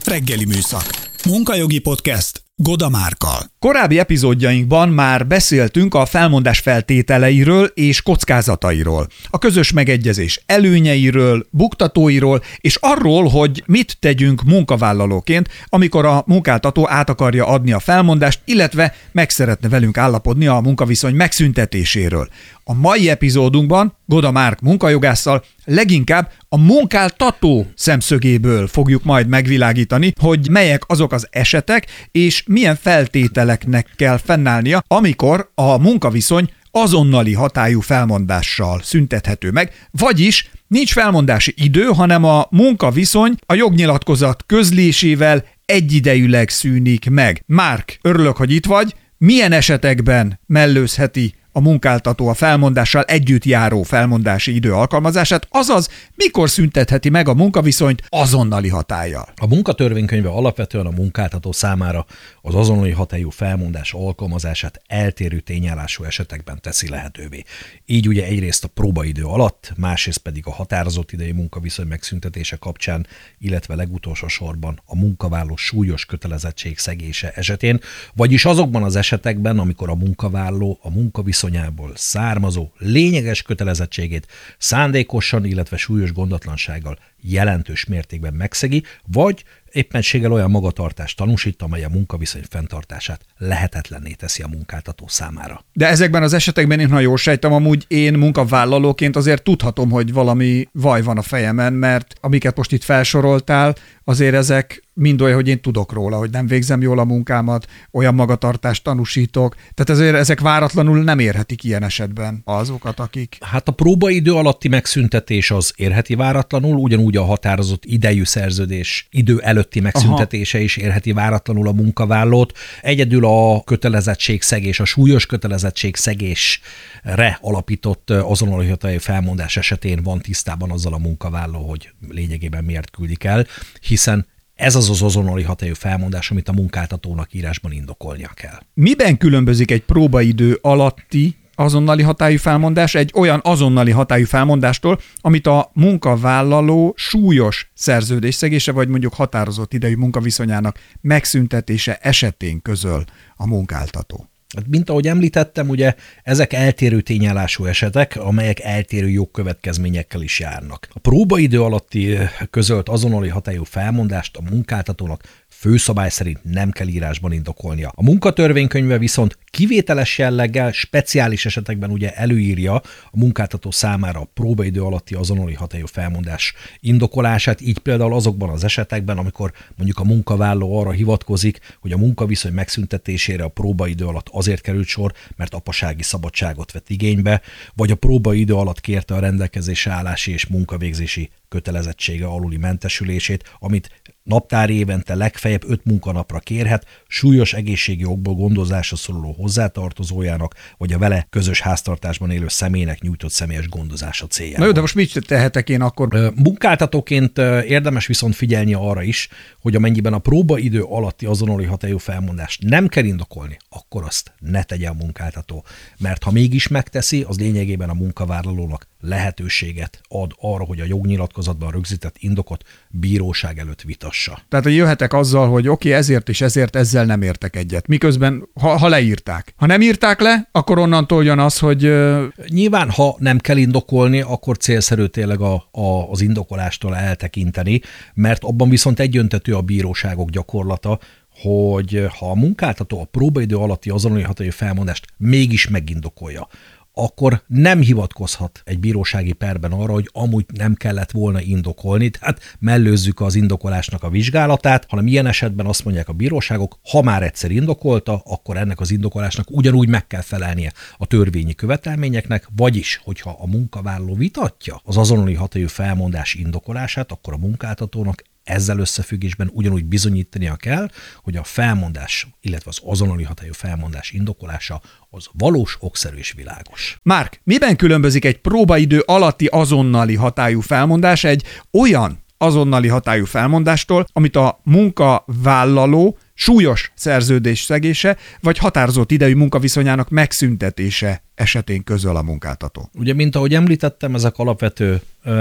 Reggeli műszak. Munkajogi podcast Goda Márkkal. Korábbi epizódjainkban már beszéltünk a felmondás feltételeiről és kockázatairól, a közös megegyezés előnyeiről, buktatóiról, és arról, hogy mit tegyünk munkavállalóként, amikor a munkáltató át akarja adni a felmondást, illetve meg szeretne velünk állapodni a munkaviszony megszüntetéséről. A mai epizódunkban Goda Márk munkajogásszal leginkább a munkáltató szemszögéből fogjuk majd megvilágítani, hogy melyek azok az esetek, és milyen feltételeknek kell fennállnia, amikor a munkaviszony azonnali hatályú felmondással szüntethető meg, vagyis nincs felmondási idő, hanem a munkaviszony a jognyilatkozat közlésével egyidejűleg szűnik meg. Márk, örülök, hogy itt vagy. Milyen esetekben mellőzheti a munkáltató a felmondással együtt járó felmondási idő alkalmazását, azaz mikor szüntetheti meg a munkaviszonyt azonnali hatállyal? A munkatörvénykönyve alapvetően a munkáltató számára az azonnali hatályú felmondás alkalmazását eltérő tényállású esetekben teszi lehetővé. Így ugye egyrészt a próbaidő alatt, másrészt pedig a határozott idejű munkaviszony megszüntetése kapcsán, illetve legutolsó sorban a munkavállaló súlyos kötelezettségszegése esetén, vagyis azokban az esetekben, amikor a munkavállaló a munkaviszonyából származó lényeges kötelezettségét szándékosan, illetve súlyos gondatlansággal jelentős mértékben megszegi, vagy éppenséggel olyan magatartást tanúsít, amely a munkaviszony fenntartását lehetetlenné teszi a munkáltató számára. De ezekben az esetekben én, ha jól sejtem, amúgy én munkavállalóként azért tudhatom, hogy valami vaj van a fejemen, mert amiket most itt felsoroltál, azért ezek mind olyan, hogy én tudok róla, hogy nem végzem jól a munkámat, olyan magatartást tanúsítok. Tehát ezért ezek váratlanul nem érhetik ilyen esetben azokat, akik... Hát a próbaidő alatti megszüntetés az érheti váratlanul, ugyanúgy a határozott idejű szerződés idő előtti megszüntetése is érheti váratlanul a munkavállalót. Egyedül a kötelezettségszegés, a súlyos kötelezettségszegésre alapított azonnali hatályú felmondás esetén van tisztában azzal a munkavállaló, hogy lényegében miért küldik el, hiszen ez az azonnali hatályú felmondás, amit a munkáltatónak írásban indokolnia kell. Miben különbözik egy próbaidő alatti azonnali hatályú felmondás egy olyan azonnali hatályú felmondástól, amit a munkavállaló súlyos szerződésszegése vagy mondjuk határozott idejű munkaviszonyának megszüntetése esetén közöl a munkáltató? Mint ahogy említettem, ugye ezek eltérő tényállású esetek, amelyek eltérő jogkövetkezményekkel is járnak. A próbaidő alatti közölt azonnali hatályú felmondást a munkáltatónak főszabály szerint nem kell írásban indokolnia. A munkatörvénykönyve viszont kivételes jelleggel, speciális esetekben ugye előírja a munkáltató számára a próbaidő alatti azonnali hatályú felmondás indokolását, így például azokban az esetekben, amikor mondjuk a munkavállaló arra hivatkozik, hogy a munkaviszony megszüntetésére a próbaidő alatt azért került sor, mert apasági szabadságot vett igénybe, vagy a próbaidő alatt kérte a rendelkezésre állási és munkavégzési kötelezettsége aluli mentesülését, amit naptári évente legfeljebb 5 munkanapra kérhet, súlyos egészségi okból gondozásra szoruló hozzátartozójának, vagy a vele közös háztartásban élő személynek nyújtott személyes gondozása céljából. Na jó, de most mit tehetek én akkor? Munkáltatóként érdemes viszont figyelni arra is, hogy amennyiben a próbaidő alatti azonnali hatályú felmondást nem kell indokolni, akkor azt ne tegye a munkáltató. Mert ha mégis megteszi, az lényegében a munkavállalónak lehetőséget ad arra, hogy a jognyilatkozatban rögzített indokot bíróság előtt vitassa. Tehát, hogy jöhetek azzal, hogy oké, ezért és ezért ezzel nem értek egyet. Miközben, ha leírták. Ha nem írták le, akkor onnantól jön az, hogy... Nyilván, ha nem kell indokolni, akkor célszerű tényleg az indokolástól eltekinteni, mert abban viszont egyöntetű a bíróságok gyakorlata, hogy ha a munkáltató a próbaidő alatti azonnali hatályú felmondást mégis megindokolja, akkor nem hivatkozhat egy bírósági perben arra, hogy amúgy nem kellett volna indokolni, tehát mellőzzük az indokolásnak a vizsgálatát, hanem ilyen esetben azt mondják a bíróságok, ha már egyszer indokolta, akkor ennek az indokolásnak ugyanúgy meg kell felelnie a törvényi követelményeknek, vagyis, hogyha a munkavállaló vitatja az azonnali hatályú felmondás indokolását, akkor a munkáltatónak ezzel összefüggésben ugyanúgy bizonyítania kell, hogy a felmondás, illetve az azonnali hatályú felmondás indokolása az valós, okszerű és világos. Márk, miben különbözik egy próbaidő alatti azonnali hatályú felmondás egy olyan azonnali hatályú felmondástól, amit a munkavállaló súlyos szerződésszegése vagy határozott idejű munkaviszonyának megszüntetése esetén közöl a munkáltató. Ugye, mint ahogy említettem, ezek alapvetően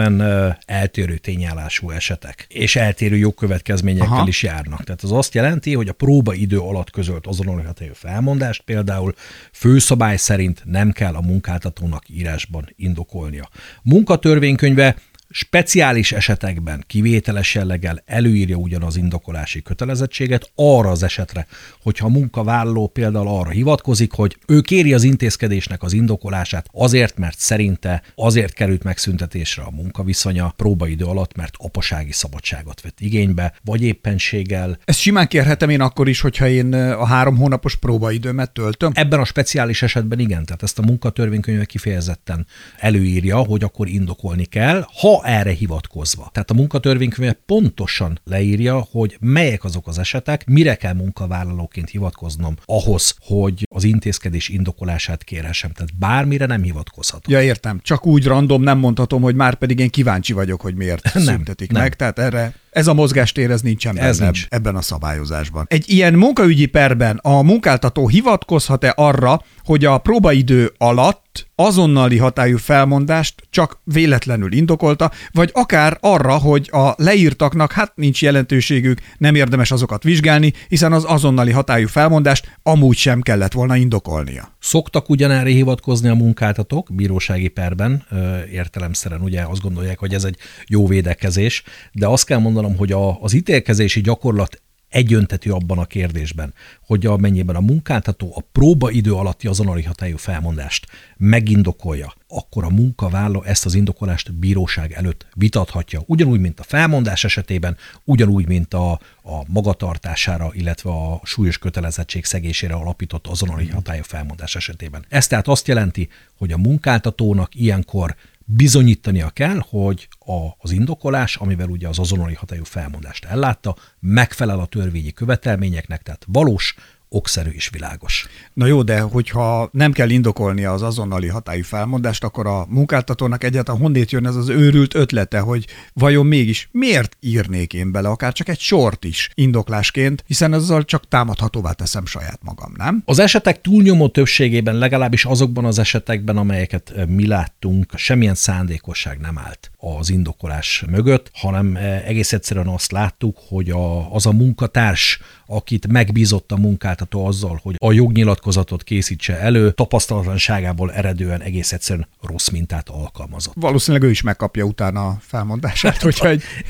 eltérő tényállású esetek, és eltérő jogkövetkezményekkel is járnak. Tehát az azt jelenti, hogy a próbaidő alatt közölt azonos hatályú felmondást például főszabály szerint nem kell a munkáltatónak írásban indokolnia. Munkatörvénykönyve speciális esetekben kivételes jelleggel előírja ugyan az indokolási kötelezettséget arra az esetre, hogyha a munkavállaló például arra hivatkozik, hogy ő kéri az intézkedésnek az indokolását azért, mert szerinte azért került megszüntetésre a munkaviszonya próbaidő alatt, mert apasági szabadságot vett igénybe, vagy éppenséggel. Ezt simán kérhetem én akkor is, hogyha én a 3 hónapos próbaidőmet töltöm? Ebben a speciális esetben igen, tehát ezt a munkatörvénykönyve kifejezetten előírja, hogy akkor indokolni kell, ha erre hivatkozva. Tehát a munkatörvénykönyve pontosan leírja, hogy melyek azok az esetek, mire kell munkavállalóként hivatkoznom ahhoz, hogy az intézkedés indokolását kérhessem. Tehát bármire nem hivatkozhatok. Ja, értem. Csak úgy random nem mondhatom, hogy már pedig én kíváncsi vagyok, hogy miért szüntetik meg. Tehát erre ez a mozgástér, ez nincsen benne ebben a szabályozásban. Egy ilyen munkaügyi perben a munkáltató hivatkozhat-e arra, hogy a próbaidő alatt azonnali hatályú felmondást csak véletlenül indokolta, vagy akár arra, hogy a leírtaknak nincs jelentőségük, nem érdemes azokat vizsgálni, hiszen az azonnali hatályú felmondást amúgy sem kellett volna indokolnia. Szoktak ugyanerre hivatkozni a munkáltatók bírósági perben, értelemszerűen ugye azt gondolják, hogy ez egy jó védekezés, de azt kell mondanom, hogy az ítélkezési gyakorlat egyöntetű abban a kérdésben, hogy amennyiben a munkáltató a próbaidő alatti azonnali hatályú felmondást megindokolja, akkor a munkavállaló ezt az indokolást bíróság előtt vitathatja. Ugyanúgy, mint a felmondás esetében, ugyanúgy, mint a magatartására, illetve a súlyos kötelezettség szegésére alapított azonnali hatályú felmondás esetében. Ez tehát azt jelenti, hogy a munkáltatónak ilyenkor bizonyítania kell, hogy az indokolás, amivel ugye az azonnali hatályú felmondást ellátta, megfelel a törvényi követelményeknek, tehát valós, okszerű és világos. Na jó, de hogyha nem kell indokolnia az azonnali hatályú felmondást, akkor a munkáltatónak egyáltalán honnét jön ez az őrült ötlete, hogy vajon mégis miért írnék én bele akár csak egy sort is indoklásként, hiszen azzal csak támadhatóvá teszem saját magam, nem? Az esetek túlnyomó többségében, legalábbis azokban az esetekben, amelyeket mi láttunk, semmilyen szándékosság nem állt az indokolás mögött, hanem egész egyszerűen azt láttuk, hogy az a munkatárs, akit megbízott a munkáltató azzal, hogy a jognyilatkozatot készítse elő, tapasztalatlanságából eredően egész egyszerűen rossz mintát alkalmazott. Valószínűleg ő is megkapja utána a felmondását, hogyha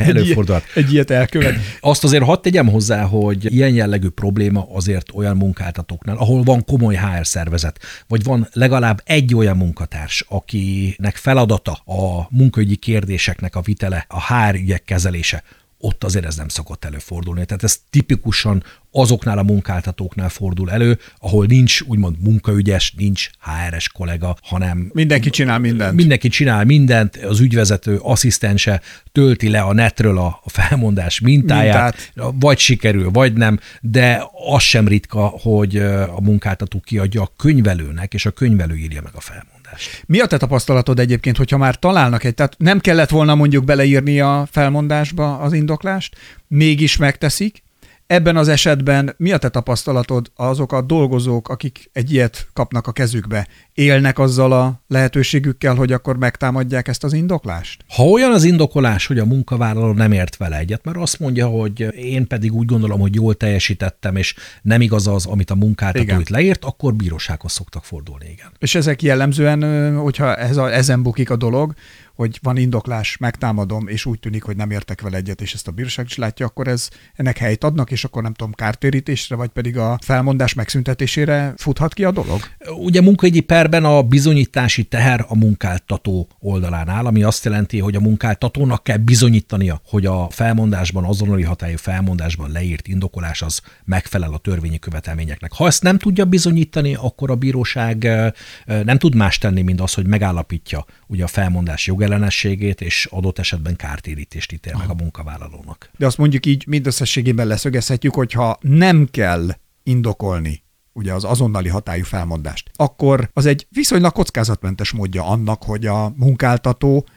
egy ilyet elkövet. Azt azért hadd tegyem hozzá, hogy ilyen jellegű probléma azért olyan munkáltatóknál, ahol van komoly HR szervezet, vagy van legalább egy olyan munkatárs, akinek feladata a munkaügyi kérdéseknek a vitele, a HR ügyek kezelése, ott azért ez nem szokott előfordulni. Tehát ez tipikusan azoknál a munkáltatóknál fordul elő, ahol nincs úgymond munkaügyes, nincs HR-es kollega, hanem mindenki csinál mindent. Mindenki csinál mindent, az ügyvezető asszisztense tölti le a netről a felmondás mintáját, vagy sikerül, vagy nem, de az sem ritka, hogy a munkáltató kiadja a könyvelőnek, és a könyvelő írja meg a felmondást. Mi a te tapasztalatod egyébként, hogyha már találnak tehát nem kellett volna mondjuk beleírni a felmondásba az indoklást, mégis megteszik? Ebben az esetben mi a te tapasztalatod, azok a dolgozók, akik egy ilyet kapnak a kezükbe, élnek azzal a lehetőségükkel, hogy akkor megtámadják ezt az indoklást? Ha olyan az indokolás, hogy a munkavállaló nem ért vele egyet, mert azt mondja, hogy én pedig úgy gondolom, hogy jól teljesítettem, és nem igaz az, amit a munkáltató itt leírt, akkor bírósághoz szoktak fordulni, igen. És ezek jellemzően, hogyha ezen bukik a dolog, hogy van indoklás, megtámadom, és úgy tűnik, hogy nem értek vele egyet, és ezt a bíróság is látja, akkor ennek helyt adnak, és akkor nem tudom, kártérítésre, vagy pedig a felmondás megszüntetésére futhat ki a dolog? Ugye munkaügyi perben a bizonyítási teher a munkáltató oldalán áll, ami azt jelenti, hogy a munkáltatónak kell bizonyítania, hogy a felmondásban, azonnali hatályú felmondásban leírt indokolás az megfelel a törvényi követelményeknek. Ha ezt nem tudja bizonyítani, akkor a bíróság nem tud más tenni, mint az, hogy megállapítja ugye a felmondás jogellenességét, és adott esetben kártérítést ítél meg a munkavállalónak. De azt mondjuk így mindösszességében leszögezhetjük, hogyha nem kell indokolni ugye az azonnali hatályú felmondást, akkor az egy viszonylag kockázatmentes módja annak, hogy a munkáltató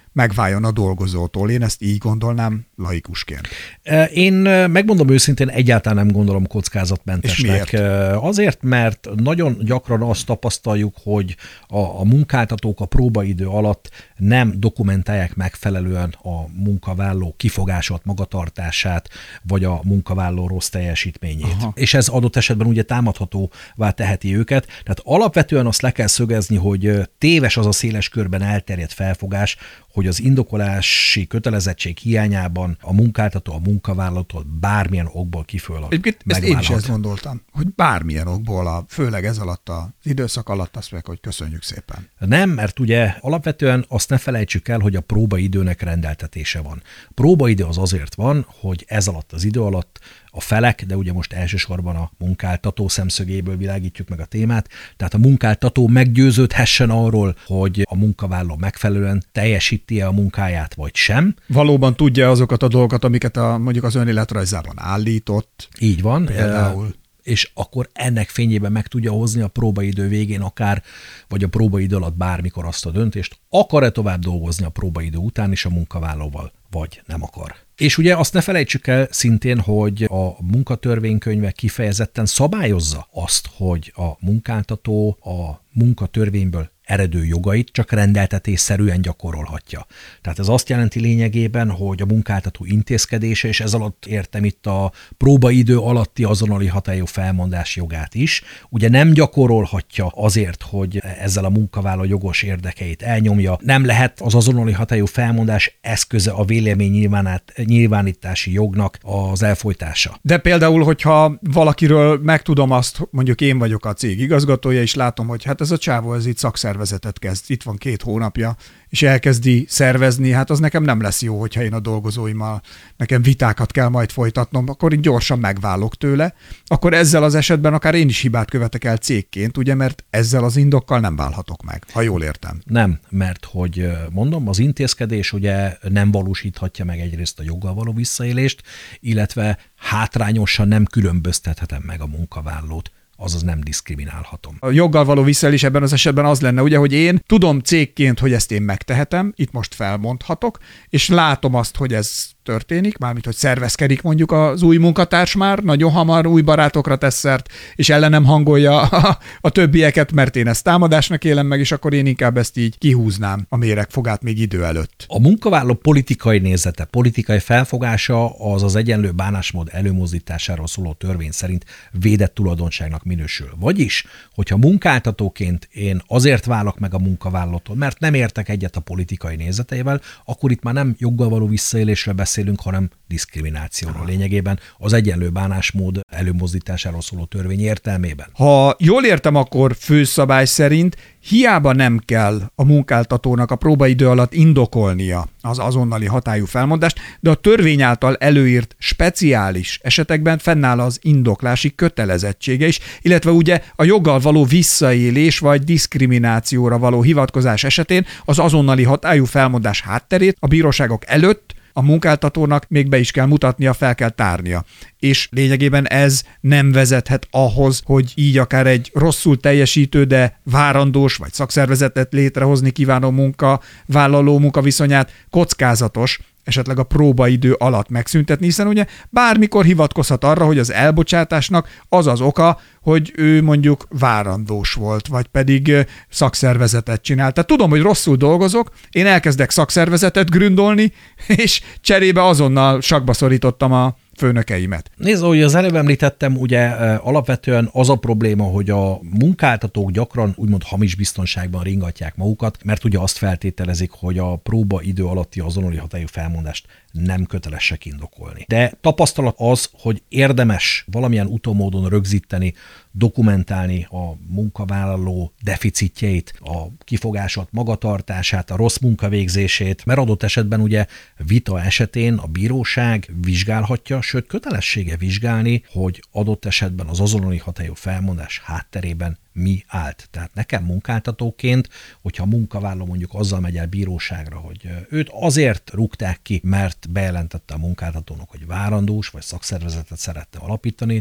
megváljon a dolgozótól. Én ezt így gondolnám laikusként. Én megmondom őszintén, egyáltalán nem gondolom kockázatmentesnek. És miért? Azért, mert nagyon gyakran azt tapasztaljuk, hogy a munkáltatók a próbaidő alatt nem dokumentálják megfelelően a munkavállaló kifogásolt magatartását, vagy a munkavállaló rossz teljesítményét. Aha. És ez adott esetben ugye támadhatóvá teheti őket. Tehát alapvetően azt le kell szögezni, hogy téves az a széles körben elterjedt felfogás, hogy az indokolási kötelezettség hiányában a munkáltató a munkavállalótól bármilyen okból megválhat. Én is ezt gondoltam, hogy bármilyen okból, főleg ez alatt az időszak alatt azt mondják, hogy köszönjük szépen. Nem, mert ugye alapvetően azt ne felejtsük el, hogy a próbaidőnek rendeltetése van. A próbaidő az azért van, hogy ez alatt az idő alatt a felek, de ugye most elsősorban a munkáltató szemszögéből világítjuk meg a témát, tehát a munkáltató meggyőződhessen arról, hogy a munkavállaló megfelelően teljesíti-e a munkáját, vagy sem. Valóban tudja azokat a dolgokat, amiket mondjuk az önéletrajzában állított. Így van. Például. És akkor ennek fényében meg tudja hozni a próbaidő végén akár, vagy a próbaidő alatt bármikor azt a döntést, akar-e tovább dolgozni a próbaidő után is a munkavállalóval, vagy nem akar. És ugye azt ne felejtsük el szintén, hogy a munkatörvénykönyve kifejezetten szabályozza azt, hogy a munkáltató a munkatörvényből eredő jogait csak rendeltetésszerűen gyakorolhatja. Tehát ez azt jelenti lényegében, hogy a munkáltató intézkedése, és ez alatt értem itt a próbaidő alatti azonnali hatályú felmondás jogát is, ugye nem gyakorolhatja azért, hogy ezzel a munkavállaló jogos érdekeit elnyomja. Nem lehet az azonnali hatályú felmondás eszköze a vélemény nyilvánítási jognak az elfolytása. De például, hogyha valakiről megtudom azt, mondjuk én vagyok a cég igazgatója, és látom, hogy hát ez a csávó, ez itt szakszervezetet kezd, itt van 2 hónapja, és elkezdi szervezni, hát az nekem nem lesz jó, hogyha én a dolgozóimmal nekem vitákat kell majd folytatnom, akkor én gyorsan megválok tőle, akkor ezzel az esetben akár én is hibát követek el cégként, ugye, mert ezzel az indokkal nem válhatok meg, ha jól értem. Nem, mert hogy mondom, az intézkedés ugye nem valósíthatja meg egyrészt a joggal való visszaélést, illetve hátrányosan nem különböztethetem meg a munkavállalót, azaz nem diszkriminálhatom. A joggal való visszaélés ebben az esetben az lenne, ugye, hogy én tudom cégként, hogy ezt én megtehetem, itt most felmondhatok, és látom azt, hogy ez történik, mármint, hogy szervezkedik mondjuk az új munkatárs már, nagyon hamar új barátokra tesz szert, és ellenem hangolja a többieket, mert én ezt támadásnak élem meg, és akkor én inkább ezt így kihúznám a méregfogát még idő előtt. A munkavállaló politikai nézete, politikai felfogása az az egyenlő bánásmód előmozdításáról szóló törvény szerint védett tulajdonságnak minősül. Vagyis, hogyha munkáltatóként én azért válok meg a munkavállalótól, mert nem értek egyet a politikai nézeteivel, akkor itt már nem joggal való visszaélésről beszélünk, hanem diszkriminációról lényegében az egyenlő bánásmód előmozdításáról szóló törvény értelmében. Ha jól értem, akkor főszabály szerint hiába nem kell a munkáltatónak a próbaidő alatt indokolnia az azonnali hatályú felmondást, de a törvény által előírt speciális esetekben fennáll az indoklási kötelezettsége is, illetve ugye a joggal való visszaélés vagy diszkriminációra való hivatkozás esetén az azonnali hatályú felmondás hátterét a bíróságok előtt a munkáltatónak még be is kell mutatnia, fel kell tárnia. És lényegében ez nem vezethet ahhoz, hogy így akár egy rosszul teljesítő, de várandós vagy szakszervezetet létrehozni kívánó munkavállaló munkaviszonyát kockázatos, esetleg a próbaidő alatt megszüntetni, hiszen ugye bármikor hivatkozhat arra, hogy az elbocsátásnak az az oka, hogy ő mondjuk várandós volt, vagy pedig szakszervezetet csinál. Tehát tudom, hogy rosszul dolgozok, én elkezdek szakszervezetet gründolni, és cserébe azonnal sakba szorítottam a főnökeimet. Nézd, ahogy az előbb említettem, ugye alapvetően az a probléma, hogy a munkáltatók gyakran úgymond hamis biztonságban ringatják magukat, mert ugye azt feltételezik, hogy a próbaidő alatti azonnali hatályú felmondást nem kötelesek indokolni. De tapasztalat az, hogy érdemes valamilyen utómódon rögzíteni, dokumentálni a munkavállaló deficitjeit, a kifogásolt magatartását, a rossz munkavégzését, mert adott esetben ugye vita esetén a bíróság vizsgálhatja, sőt kötelessége vizsgálni, hogy adott esetben az azonnali hatályú felmondás hátterében mi állt. Tehát nekem munkáltatóként, hogyha a munkavállaló mondjuk azzal megy el bíróságra, hogy őt azért rúgták ki, mert bejelentette a munkáltatónak, hogy várandós vagy szakszervezetet szeretne alapítani, tehát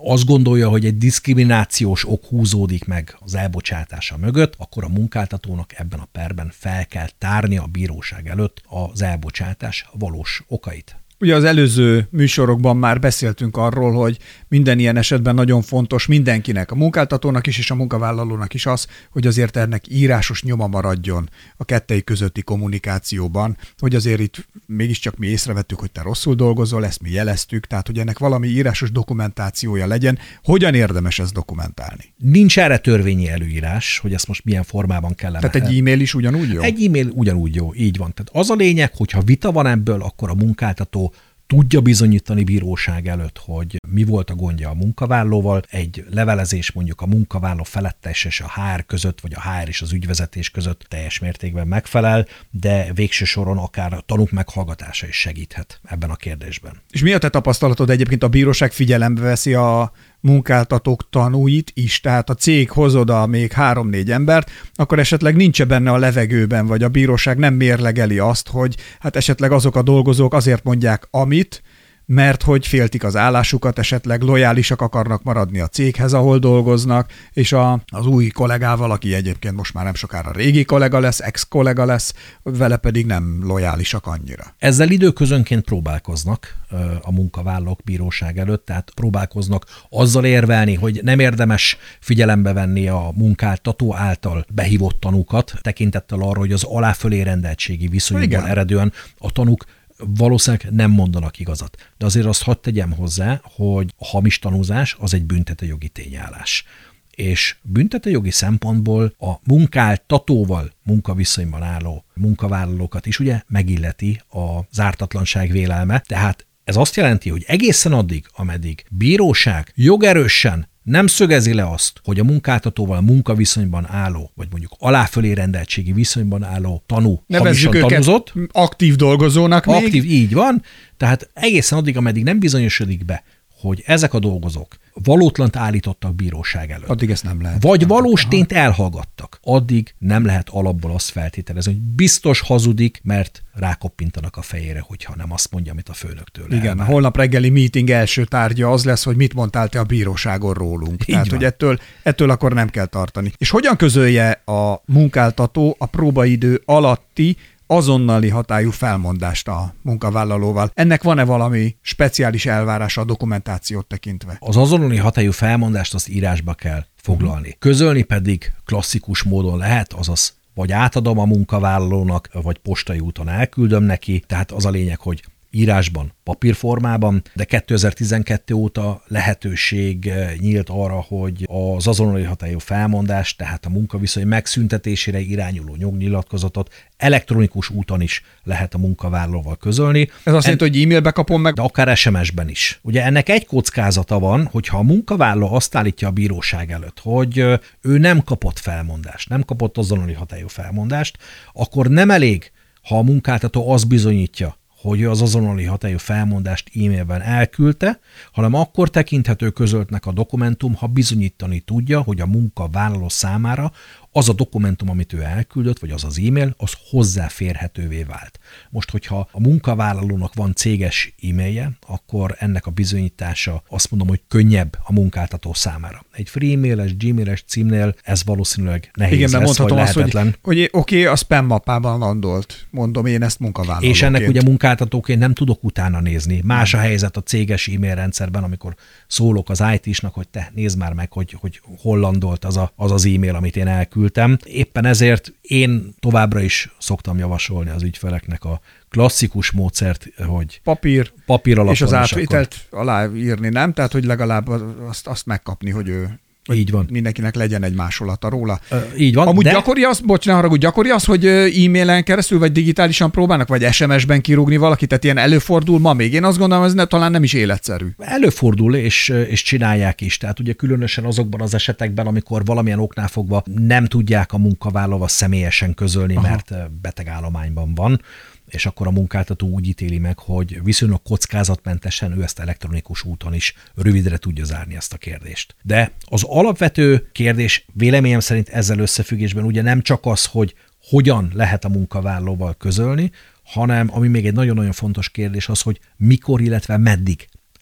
azt gondolja, hogy egy diszkriminációs ok húzódik meg az elbocsátása mögött, akkor a munkáltatónak ebben a perben fel kell tárnia a bíróság előtt az elbocsátás valós okait. Ugye az előző műsorokban már beszéltünk arról, hogy minden ilyen esetben nagyon fontos mindenkinek, a munkáltatónak is és a munkavállalónak is az, hogy azért ennek írásos nyoma maradjon a kettei közötti kommunikációban, hogy azért itt mégiscsak mi észrevettük, hogy te rosszul dolgozol, ezt mi jeleztük, tehát hogy ennek valami írásos dokumentációja legyen. Hogyan érdemes ezt dokumentálni? Nincs erre törvényi előírás, hogy ezt most milyen formában kellene. Tehát egy e-mail is ugyanúgy jó? Egy e-mail ugyanúgy jó, így van. Tehát az a lényeg, hogyha vita van ebből, akkor a munkáltató tudja bizonyítani bíróság előtt, hogy mi volt a gondja a munkavállalóval. Egy levelezés mondjuk a munkavállaló felettes és a HR között, vagy a HR és az ügyvezetés között teljes mértékben megfelel, de végső soron akár a tanúk meghallgatása is segíthet ebben a kérdésben. És mi a te tapasztalatod egyébként? A bíróság figyelembe veszi a munkáltatók tanúit is, tehát a cég hoz oda még 3-4 embert, akkor esetleg nincs benne a levegőben, vagy a bíróság nem mérlegeli azt, hogy hát esetleg azok a dolgozók azért mondják amit, mert hogy féltik az állásukat, esetleg lojálisak akarnak maradni a céghez, ahol dolgoznak, és az új kollégával, aki egyébként most már nem sokára régi kollega lesz, ex-kollega lesz, vele pedig nem lojálisak annyira. Ezzel időközönként próbálkoznak a munkavállalók bíróság előtt, tehát próbálkoznak azzal érvelni, hogy nem érdemes figyelembe venni a munkáltató által behívott tanúkat, tekintettel arra, hogy az aláfölé rendeltségi viszonyban eredően a tanúk valószínűleg nem mondanak igazat. De azért azt hadd tegyem hozzá, hogy a hamis tanúzás az egy büntetőjogi tényállás. És büntetőjogi szempontból a munkáltatóval munkaviszonyban álló munkavállalókat is ugye megilleti az ártatlanság vélelme. Tehát ez azt jelenti, hogy egészen addig, ameddig bíróság jogerősen nem szögezi le azt, hogy a munkáltatóval munkaviszonyban álló, vagy mondjuk aláfölé rendeltségi viszonyban álló tanú hamisan tanúzott. Aktív dolgozónak még. Aktív, így van. Tehát egészen addig, ameddig nem bizonyosodik be, hogy ezek a dolgozók valótlant állítottak bíróság előtt. Addig ezt nem lehet. Vagy valós tényt elhallgattak. Addig nem lehet alapból azt feltételezni, hogy biztos hazudik, mert rákoppintanak a fejére, hogyha nem azt mondja, amit a főnöktől igen, elvár. a holnap reggeli meeting első tárgya az lesz, hogy mit mondtál te a bíróságon rólunk. Tehát, hogy ettől akkor nem kell tartani. És hogyan közölje a munkáltató a próbaidő alatti azonnali hatályú felmondást a munkavállalóval? Ennek van-e valami speciális elvárása a dokumentációt tekintve? Az azonnali hatályú felmondást azt írásba kell foglalni. Közölni pedig klasszikus módon lehet, azaz vagy átadom a munkavállalónak, vagy postai úton elküldöm neki, tehát az a lényeg, hogy írásban, papírformában, de 2012 óta lehetőség nyílt arra, hogy az azonnali hatályú felmondást, tehát a munkaviszony megszüntetésére irányuló nyugnyilatkozatot elektronikus úton is lehet a munkavállalóval közölni. Ez azt jelenti, hogy e-mailbe kapom meg? De akár SMS-ben is. Ugye ennek egy kockázata van, hogyha a munkavállaló azt állítja a bíróság előtt, hogy ő nem kapott felmondást, nem kapott azonnali hatályú felmondást, akkor nem elég, ha a munkáltató azt bizonyítja, hogy az azonnali hatályú felmondást e-mailben elküldte, hanem akkor tekinthető közöltnek a dokumentum, ha bizonyítani tudja, hogy a munkavállaló számára az a dokumentum, amit ő elküldött, vagy az az e-mail, az hozzáférhetővé vált. Most, hogyha a munkavállalónak van céges e-mailje, akkor ennek a bizonyítása azt mondom, hogy könnyebb a munkáltató számára. Egy free e-mailes, gmail-es címnél ez valószínűleg nehéz. Igen, lesz, vagy lehetetlen. Azt, hogy oké, a spam mappában landolt, mondom én ezt munkavállalóként. És ennek ugye munkáltatóként nem tudok utána nézni. Más a helyzet a céges e-mail rendszerben, amikor szólok az IT-snak, hogy te nézd már meg, hogy hol landolt az e-mail, amit én elküldtem. Éppen ezért én továbbra is szoktam javasolni az ügyfeleknek a klasszikus módszert, hogy papír alapon. És az átvételt aláírni, nem? Tehát, hogy legalább azt megkapni, hogy ő így van. Mindenkinek legyen egy másolata róla. Így van. Amúgy gyakori az, hogy e-mailen keresztül, vagy digitálisan próbálnak, vagy SMS-ben kirúgni valakit, tehát ilyen előfordul ma még. Én azt gondolom, ez talán nem is életszerű. Előfordul, és csinálják is. Tehát ugye különösen azokban az esetekben, amikor valamilyen oknál fogva nem tudják a munkavállalóval személyesen közölni, mert betegállományban van, és akkor a munkáltató úgy ítéli meg, hogy viszonylag kockázatmentesen ő ezt elektronikus úton is rövidre tudja zárni ezt a kérdést. De az alapvető kérdés véleményem szerint ezzel összefüggésben ugye nem csak az, hogy hogyan lehet a munkavállalóval közölni, hanem ami még egy nagyon-nagyon fontos kérdés az, hogy mikor, illetve meddig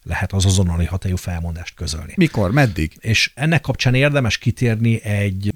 lehet az azonnali hatályú felmondást közölni. Mikor? Meddig? És ennek kapcsán érdemes kitérni egy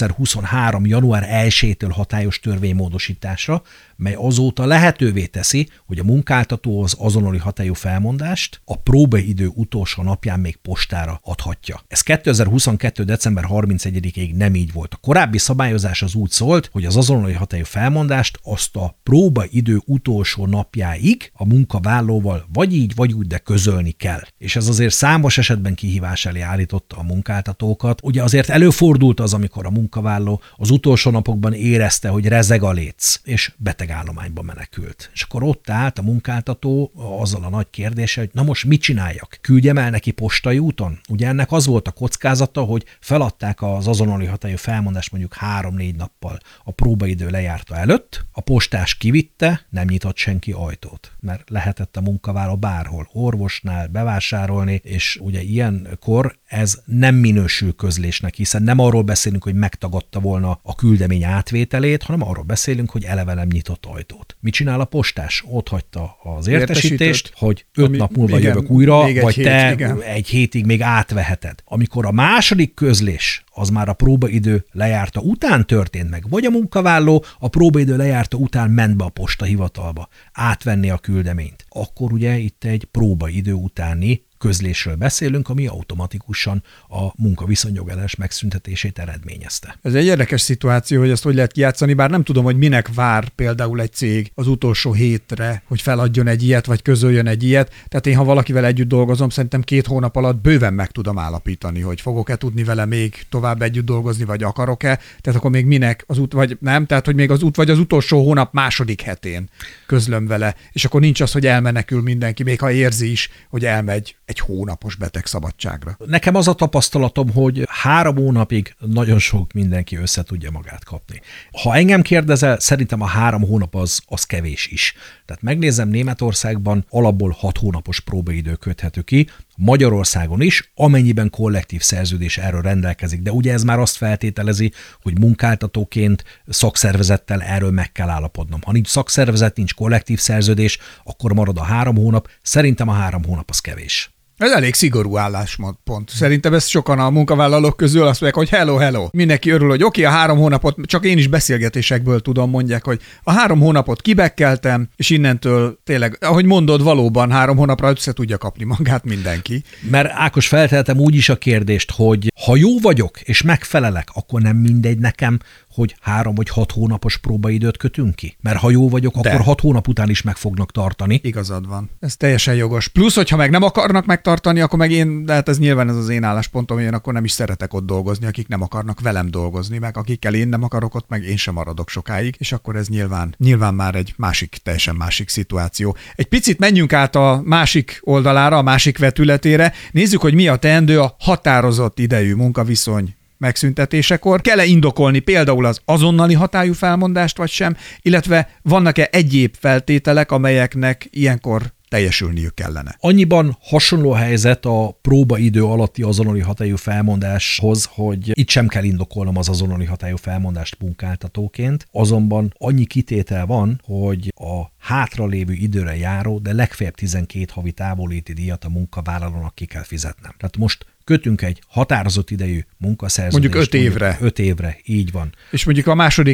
2023. január 1-től hatályos törvénymódosításra, mely azóta lehetővé teszi, hogy a munkáltató az azonnali hatályú felmondást a próbaidő utolsó napján még postára adhatja. Ez 2022. december 31-ig nem így volt. A korábbi szabályozás az úgy szólt, hogy az azonnali hatályú felmondást azt a próbaidő utolsó napjáig a munkavállalóval vagy így, vagy úgy, de közölni kell. És ez azért számos esetben kihívás elé állította a munkáltatókat. Ugye azért előfordult az, amikor a munkavállaló az utolsó napokban érezte, hogy rezeg a léc, és betegállományba menekült. És akkor ott állt a munkáltató azzal a nagy kérdéssel, hogy na most mit csináljak? Küldjem el neki postai úton? Ugye ennek az volt a kockázata, hogy feladták az azonnali hatályú felmondást mondjuk 3-4 nappal a próbaidő lejárta előtt, a postás kivitte, nem nyitott senki ajtót, mert lehetett a munkavállaló bárhol, orvosnál bevásárolni, és ugye ilyenkor ez nem minősül közlésnek, hiszen nem arról beszélünk, hogy megtagadta volna a küldemény átvételét, hanem arról beszélünk, hogy eleve nem nyitott ajtót. Mit csinál a postás? Ott hagyta az értesítést, hogy 5 nap múlva jövök újra, vagy te egy hétig még átveheted. Amikor a második közlés az már a próbaidő lejárta után történt meg, vagy a munkavállaló a próbaidő lejárta után ment be a postahivatalba átvenni a küldeményt, akkor ugye itt egy próbaidő utáni közlésről beszélünk, ami automatikusan a munkaviszony jogellenes megszüntetését eredményezte. Ez egy érdekes szituáció, hogy ezt hogy lehet kijátszani, bár nem tudom, hogy minek vár például egy cég az utolsó hétre, hogy feladjon egy ilyet, vagy közöljön egy ilyet. Tehát én, ha valakivel együtt dolgozom, szerintem 2 hónap alatt bőven meg tudom állapítani, hogy fogok-e tudni vele még tovább együtt dolgozni, vagy akarok-e. Tehát akkor még minek az út, vagy nem, tehát hogy még az út, vagy az utolsó hónap második hetén közlöm vele, és akkor nincs az, hogy elmenekül mindenki, még ha érzi is, hogy elmegy egy hónapos betegszabadságra. Nekem az a tapasztalatom, hogy 3 hónapig nagyon sok mindenki össze tudja magát kapni. Ha engem kérdezel, szerintem a 3 hónap az kevés is. Tehát megnézem, Németországban alapból 6 hónapos próbaidő köthető ki, Magyarországon is, amennyiben kollektív szerződés erről rendelkezik, de ugye ez már azt feltételezi, hogy munkáltatóként szakszervezettel erről meg kell állapodnom. Ha nincs szakszervezet, nincs kollektív szerződés, akkor marad a 3 hónap. Szerintem a 3 hónap az kevés. Ez elég szigorú álláspont. Szerintem ezt sokan a munkavállalók közül azt mondják, hogy hello. Mindenki örül, hogy oké, a 3 hónapot, csak én is beszélgetésekből tudom, mondják, hogy a 3 hónapot kibekkeltem, és innentől tényleg, ahogy mondod, valóban 3 hónapra össze tudja kapni magát mindenki. Mert Ákos, feltehetem úgy is a kérdést, hogy ha jó vagyok, és megfelelek, akkor nem mindegy nekem, hogy 3 vagy 6 hónapos próbaidőt kötünk ki? Mert ha jó vagyok, akkor 6 hónap után is meg fognak tartani. Igazad van. Ez teljesen jogos. Plusz, hogyha meg nem akarnak megtartani, akkor meg én, de hát ez nyilván ez az én álláspontom, én akkor nem is szeretek ott dolgozni, akik nem akarnak velem dolgozni, meg akikkel én nem akarok ott, meg én sem maradok sokáig, és akkor ez nyilván már egy teljesen másik szituáció. Egy picit menjünk át a másik oldalára, a másik vetületére, nézzük, hogy mi a teendő a határozott idejű munkaviszony megszüntetésekor. Kell-e indokolni például az azonnali hatályú felmondást, vagy sem, illetve vannak-e egyéb feltételek, amelyeknek ilyenkor teljesülniük kellene? Annyiban hasonló helyzet a próbaidő alatti azonnali hatályú felmondáshoz, hogy itt sem kell indokolnom az azonnali hatályú felmondást munkáltatóként, azonban annyi kitétel van, hogy a hátralévő időre járó, de legfeljebb 12 havi távolléti díjat a munkavállalónak ki kell fizetnem. Tehát most kötünk egy határozott idejű munkaszerződést. Mondjuk 5 évre. 5 évre, így van. És mondjuk a második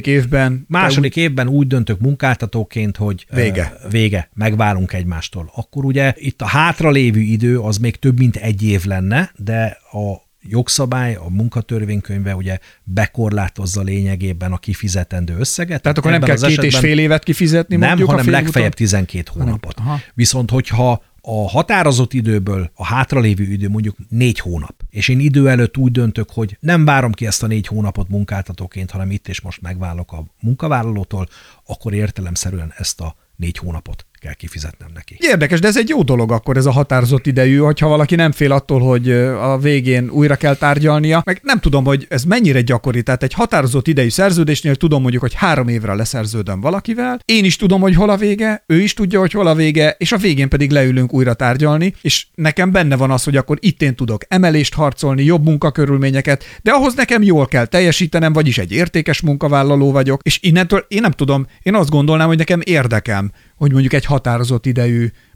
évben úgy döntök munkáltatóként, hogy vége, megválunk egymástól. Akkor ugye itt a hátralévő idő az még több mint 1 év lenne, de a jogszabály, a munkatörvénykönyve ugye bekorlátozza lényegében a kifizetendő összeget. Tehát akkor nem kell 2,5 évet kifizetni? Nem, hanem legfeljebb 12 hónapot. Viszont hogyha a határozott időből a hátralévő idő mondjuk 4 hónap, és én idő előtt úgy döntök, hogy nem várom ki ezt a 4 hónapot munkáltatóként, hanem itt és most megválok a munkavállalótól, akkor értelemszerűen ezt a 4 hónapot kell kifizetnem neki. Érdekes, de ez egy jó dolog akkor ez a határozott idejű, hogyha valaki nem fél attól, hogy a végén újra kell tárgyalnia, meg nem tudom, hogy ez mennyire gyakori, tehát egy határozott idejű szerződésnél tudom mondjuk, hogy 3 évre leszerződöm valakivel, én is tudom, hogy hol a vége, ő is tudja, hogy hol a vége, és a végén pedig leülünk újra tárgyalni, és nekem benne van az, hogy akkor itt én tudok emelést harcolni, jobb munkakörülményeket, de ahhoz nekem jól kell teljesítenem, vagyis egy értékes munkavállaló vagyok, és innentől én nem tudom, én azt gondolnám, hogy nekem érdekem, hogy mondjuk egy határozott idejű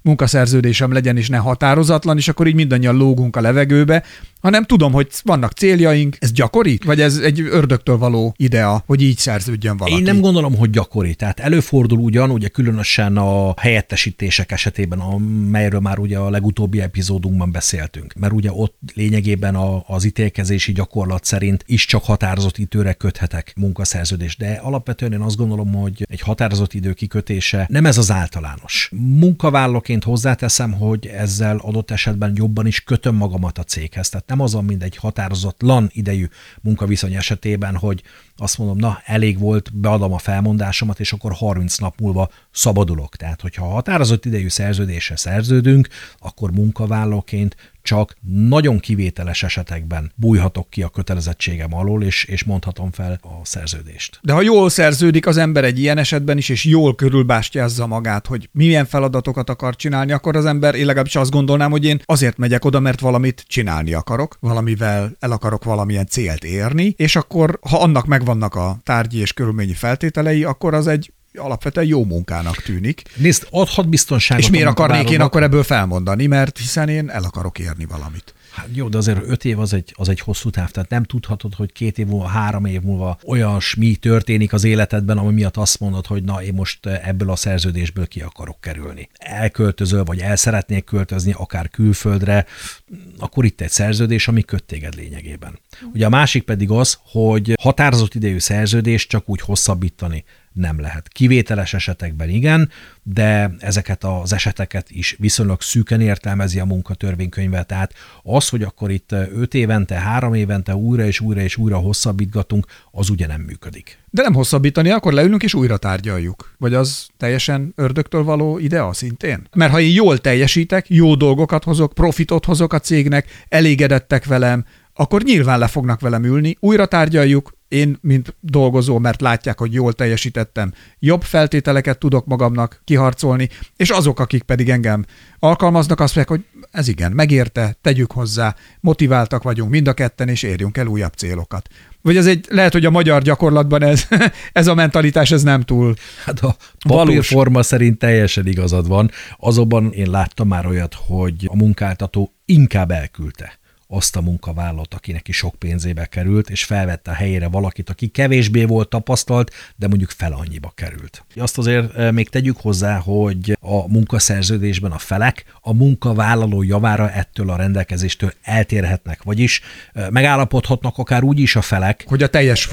munkaszerződésem legyen, és ne határozatlan, és akkor így mindannyian lógunk a levegőbe, hanem tudom, hogy vannak céljaink. Ez gyakori? Vagy ez egy ördögtől való idea, hogy így szerződjön valaki? Én nem gondolom, hogy gyakori. Tehát előfordul ugye különösen a helyettesítések esetében, amelyről már ugye a legutóbbi epizódunkban beszéltünk. Mert ugye ott lényegében az ítélkezési gyakorlat szerint is csak határozott időre köthetek munkaszerződést. De alapvetően én azt gondolom, hogy egy határozott idő kikötése nem ez az általános. Munkavállalóként hozzáteszem, hogy ezzel adott esetben jobban is kötöm magamat a céghez. Tehát nem az, mint egy határozatlan idejű munkaviszony esetében, hogy azt mondom, na, elég volt, beadom a felmondásomat, és akkor 30 nap múlva szabadulok. Tehát, hogyha határozott idejű szerződésre szerződünk, akkor munkavállalóként csak nagyon kivételes esetekben bújhatok ki a kötelezettségem alól, és mondhatom fel a szerződést. De ha jól szerződik az ember egy ilyen esetben is, és jól körülbástyázza magát, hogy milyen feladatokat akar csinálni, akkor az ember, én legalábbis azt gondolnám, hogy én azért megyek oda, mert valamit csinálni akarok, valamivel el akarok valamilyen célt érni, és akkor, ha annak megvannak a tárgyi és körülményi feltételei, akkor az egy alapvetően jó munkának tűnik. Nézd, adhat biztonságot. És miért akarnék én akkor ebből felmondani, mert hiszen én el akarok érni valamit. Hát jó, de azért 5 év az egy hosszú táv, tehát nem tudhatod, hogy 2 év múlva, 3 év múlva olyasmi történik az életedben, ami miatt azt mondod, hogy na, én most ebből a szerződésből ki akarok kerülni. Elköltözöl, vagy el szeretnék költözni, akár külföldre, akkor itt egy szerződés, ami köt téged lényegében. Ugye a másik pedig az, hogy határozott idejű szerződést csak úgy hosszabbítani nem lehet. Kivételes esetekben igen, de ezeket az eseteket is viszonylag szűken értelmezi a munkatörvénykönyve. Tehát az, hogy akkor itt 5 évente, 3 évente újra és újra és újra hosszabbítgatunk, az ugye nem működik. De nem hosszabbítani, akkor leülünk és újra tárgyaljuk. Vagy az teljesen ördögtől való idea szintén? Mert ha én jól teljesítek, jó dolgokat hozok, profitot hozok a cégnek, elégedettek velem, akkor nyilván le fognak velem ülni, újra tárgyaljuk, én, mint dolgozó, mert látják, hogy jól teljesítettem, jobb feltételeket tudok magamnak kiharcolni, és azok, akik pedig engem alkalmaznak, azt mondják, hogy ez igen, megérte, tegyük hozzá, motiváltak vagyunk mind a ketten, és érjünk el újabb célokat. Vagy lehet, hogy a magyar gyakorlatban ez a mentalitás, ez nem túl hát a papírforma szerint teljesen igazad van, azonban én láttam már olyat, hogy a munkáltató inkább elküldte azt a munkavállalót, aki neki sok pénzébe került, és felvette a helyére valakit, aki kevésbé volt tapasztalt, de mondjuk fel annyiba került. Azt azért még tegyük hozzá, hogy a munkaszerződésben a felek a munkavállaló javára ettől a rendelkezéstől eltérhetnek, vagyis megállapodhatnak akár úgy is a felek, hogy a teljes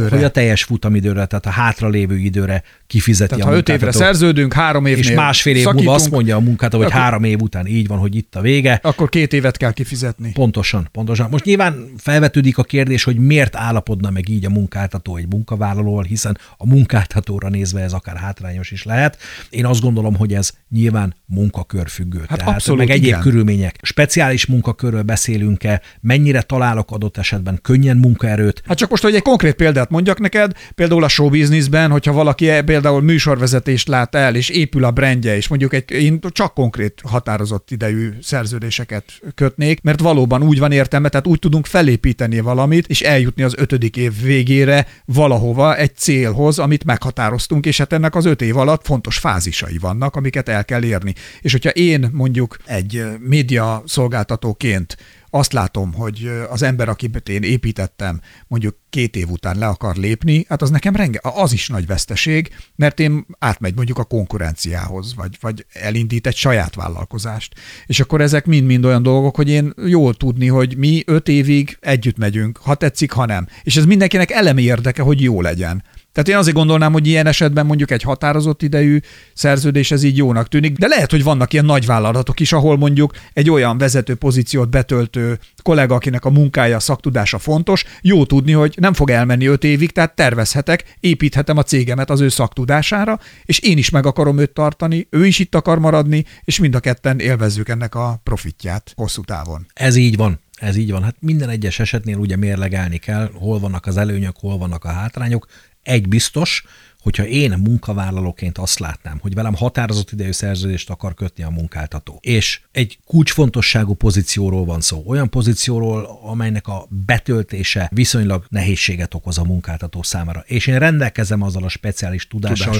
futamidőre. Tehát a hátralévő időre kifizeti tehát, a munkáltató. Ha 5 évre szerződünk, 3 évnél és másfél év múlva azt mondja a munkáltató, hogy 3 év után így van, hogy itt a vége. Akkor 2 évet kell kifizetni. Pontosan. Most nyilván felvetődik a kérdés, hogy miért állapodna meg így a munkáltató egy munkavállalóval, hiszen a munkáltatóra nézve ez akár hátrányos is lehet. Én azt gondolom, hogy ez nyilván munkakörfüggő. Hát tehát abszolút, meg egyéb igen. körülmények. Speciális munkakörről beszélünk-e, mennyire találok adott esetben könnyen munkaerőt? Hát csak most, hogy egy konkrét példát mondjak neked, például a showbizniszben, hogyha valaki például műsorvezetést lát el, és épül a brandje, és mondjuk én csak konkrét határozott idejű szerződéseket kötnék, mert valóban úgy van értelme, tehát úgy tudunk felépíteni valamit, és eljutni az 5. év végére valahova egy célhoz, amit meghatároztunk, és hát ennek az 5 év alatt fontos fázisai vannak, amiket el kell érni. És hogyha én mondjuk egy média szolgáltatóként azt látom, hogy az ember, akit én építettem, mondjuk 2 év után le akar lépni, hát az nekem az is nagy veszteség, mert én átmegy mondjuk a konkurenciához, vagy elindít egy saját vállalkozást. És akkor ezek mind-mind olyan dolgok, hogy én jól tudni, hogy mi 5 évig együtt megyünk, ha tetszik, ha nem. És ez mindenkinek elemi érdeke, hogy jó legyen. Tehát én azért gondolnám, hogy ilyen esetben mondjuk egy határozott idejű szerződés ez így jónak tűnik, de lehet, hogy vannak ilyen nagyvállalatok is, ahol mondjuk egy olyan vezető pozíciót betöltő kollega, akinek a munkája, a szaktudása fontos, jó tudni, hogy nem fog elmenni 5 évig, tehát tervezhetek, építhetem a cégemet az ő szaktudására, és én is meg akarom őt tartani, ő is itt akar maradni, és mind a ketten élvezzük ennek a profitját hosszú távon. Ez így van. Hát minden egyes esetnél ugye mérlegelni kell, hol vannak az előnyök, hol vannak a hátrányok. Egy biztos, hogyha én munkavállalóként azt látnám, hogy velem határozott idejű szerződést akar kötni a munkáltató, és egy kulcsfontosságú pozícióról van szó, olyan pozícióról, amelynek a betöltése viszonylag nehézséget okoz a munkáltató számára, és én rendelkezem azzal a speciális tudással,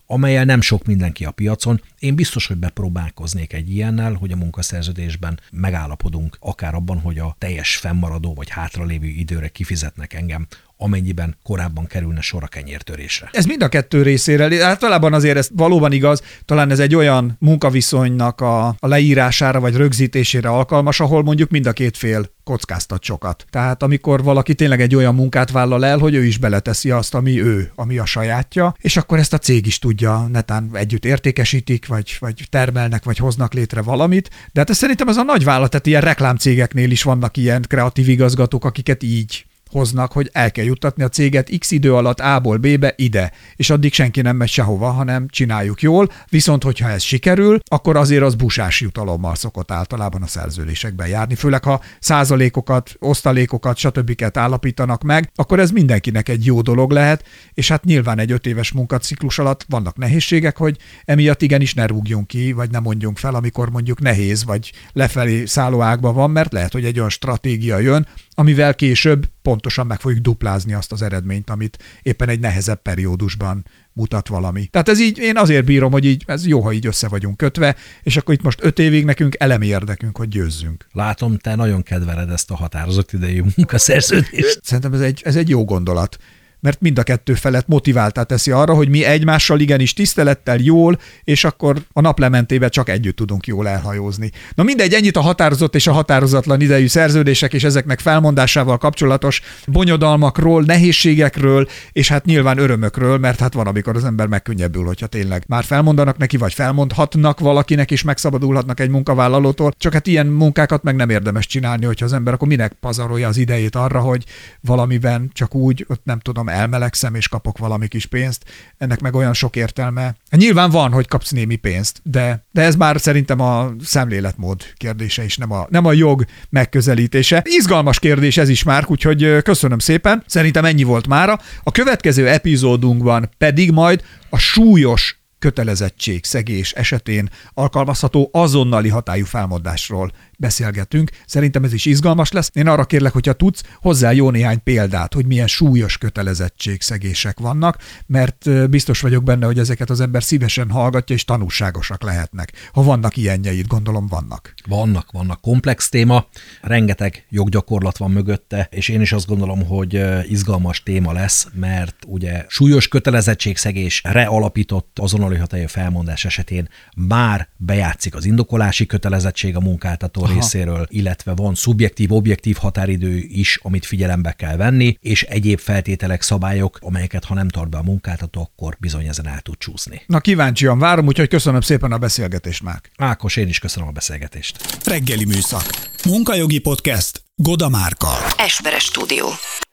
amellyel nem sok mindenki a piacon. Én biztos, hogy bepróbálkoznék egy ilyennel, hogy a munkaszerződésben megállapodunk, akár abban, hogy a teljes fennmaradó vagy hátralévő időre kifizetnek engem, amennyiben korábban kerülne sor a kenyértörésre. Ez mind a kettő részére, általában azért ez valóban igaz, talán ez egy olyan munkaviszonynak a leírására vagy rögzítésére alkalmas, ahol mondjuk mind a két fél kockáztat sokat. Tehát amikor valaki tényleg egy olyan munkát vállal el, hogy ő is beleteszi azt, ami a sajátja, és akkor ezt a cég is tudja, netán együtt értékesítik, vagy termelnek, vagy hoznak létre valamit. De hát ez szerintem ez a nagy vállalat, tehát ilyen reklámcégeknél is vannak ilyen kreatív igazgatók, akiket így hoznak, hogy el kell juttatni a céget X idő alatt A-ból B-be ide, és addig senki nem megy sehova, hanem csináljuk jól, viszont hogyha ez sikerül, akkor azért az busás jutalommal szokott általában a szerződésekben járni, főleg ha százalékokat, osztalékokat, stb. Állapítanak meg, akkor ez mindenkinek egy jó dolog lehet, és hát nyilván egy 5 éves munkaciklus alatt vannak nehézségek, hogy emiatt igenis ne rúgjunk ki, vagy ne mondjunk fel, amikor mondjuk nehéz, vagy lefelé szálló ágban van, mert lehet, hogy egy olyan stratégia jön, amivel később pontosan meg fogjuk duplázni azt az eredményt, amit éppen egy nehezebb periódusban mutat valami. Tehát ez így, én azért bírom, hogy így, ez jó, ha így össze vagyunk kötve, és akkor itt most 5 évig nekünk elemi érdekünk, hogy győzzünk. Látom, te nagyon kedveled ezt a határozott idejű munkaszerződést. Szerintem ez egy jó gondolat, mert mind a kettő felet motiváltá teszi arra, hogy mi egymással igenis tisztelettel, jól, és akkor a naplementébe csak együtt tudunk jól elhajózni. Na mindegy, ennyit a határozott és a határozatlan idejű szerződések és ezeknek felmondásával kapcsolatos bonyodalmakról, nehézségekről, és hát nyilván örömökről, mert hát van, amikor az ember megkönnyebbül, hogyha tényleg már felmondanak neki, vagy felmondhatnak valakinek, és megszabadulhatnak egy munkavállalótól. Csak hát ilyen munkákat meg nem érdemes csinálni, hogyha az ember akkor minek pazarolja az idejét arra, hogy valamiben csak úgy, ott nem tudom, elmelegszem és kapok valami kis pénzt, ennek meg olyan sok értelme. Nyilván van, hogy kapsz némi pénzt, de ez már szerintem a szemléletmód kérdése is, nem a jog megközelítése. Izgalmas kérdés ez is már, úgyhogy köszönöm szépen. Szerintem ennyi volt mára. A következő epizódunkban pedig majd a súlyos kötelezettségszegés esetén alkalmazható azonnali hatályú felmondásról beszélgetünk. Szerintem ez is izgalmas lesz. Én arra kérlek, hogyha tudsz, hozzá jó néhány példát, hogy milyen súlyos kötelezettségszegések vannak, mert biztos vagyok benne, hogy ezeket az ember szívesen hallgatja, és tanulságosak lehetnek. Ha vannak ilyenjeid, gondolom vannak. Vannak. Komplex téma, rengeteg joggyakorlat van mögötte, és én is azt gondolom, hogy izgalmas téma lesz, mert ugye súlyos kötelezettségszegésre alapított azonnali hatályú felmondás esetén már bejátszik az indokolási kötelezettség a munkáltató részéről, illetve van szubjektív, objektív határidő is, amit figyelembe kell venni, és egyéb feltételek, szabályok, amelyeket ha nem tart be a munkáltató, akkor bizony ezen el tud csúszni. Na kíváncsian várom, úgyhogy köszönöm szépen a beszélgetést, Márk. Ákos, én is köszönöm a beszélgetést. Reggeli műszak. Munkajogi podcast Goda Márkkal. Esperes Stúdió.